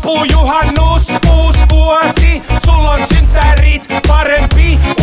Saapuu juhannus, uusi vuosi, sulla on synttärit, parempi